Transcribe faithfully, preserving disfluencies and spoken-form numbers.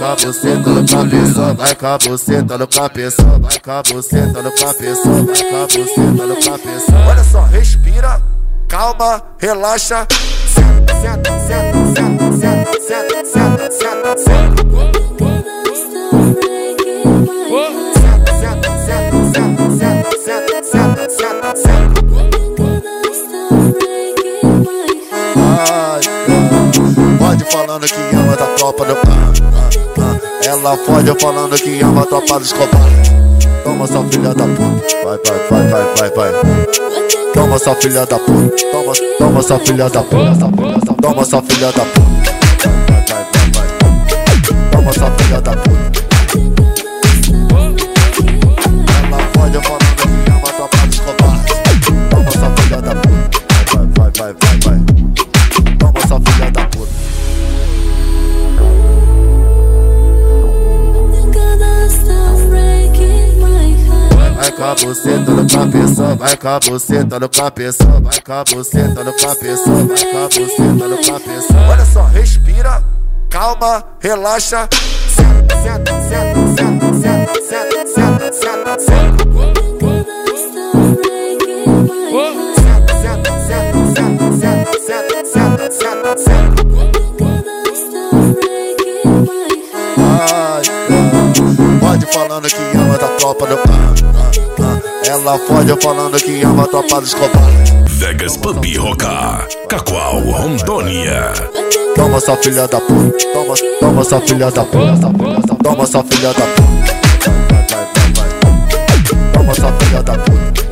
com a buceta no cabeção, vai com a buceta no cabeção, vai com a buceta no cabeção, vai com a buceta no cabeção. Olha só, respira, calma, relaxa. Senta, senta, senta, senta, senta, senta, senta, senta. Pode falando que ama da tropa do ah, ah, ah. Ela pode falando que ama a tropa dos cobardes. Toma sua filha da puta, vai, vai, vai, vai, vai, vai. Toma sua filha da puta, toma, toma sua filha da puta, toma sua filha da puta, vai, vai, vai, vai. Toma sua filha da puta. Ela pode falando que ama a tropa dos cobardes. Toma sua filha da puta, vai, vai, vai, vai, vai. Toma sua filha da puta. Vai com a buceta no cabeção, vai com a buceta no cabeção, vai com a buceta no cabeção, vai com a buceta no cabeção. Olha só, respira, calma, relaxa. Senta, senta, senta, senta, senta, senta, senta, senta, senta. Senta, senta, senta, senta, senta, senta, senta, senta. Pode falando que ama da tropa do ah, ah, ah. Ela pode falando que ama a tropa dos cobardes. Vegas Pub Roca, Cacoal, Rondônia. Toma sua filha da puta, toma, toma sua filha da puta, toma sua filha da puta, vai, vai, vai, vai. Toma sua filha da puta.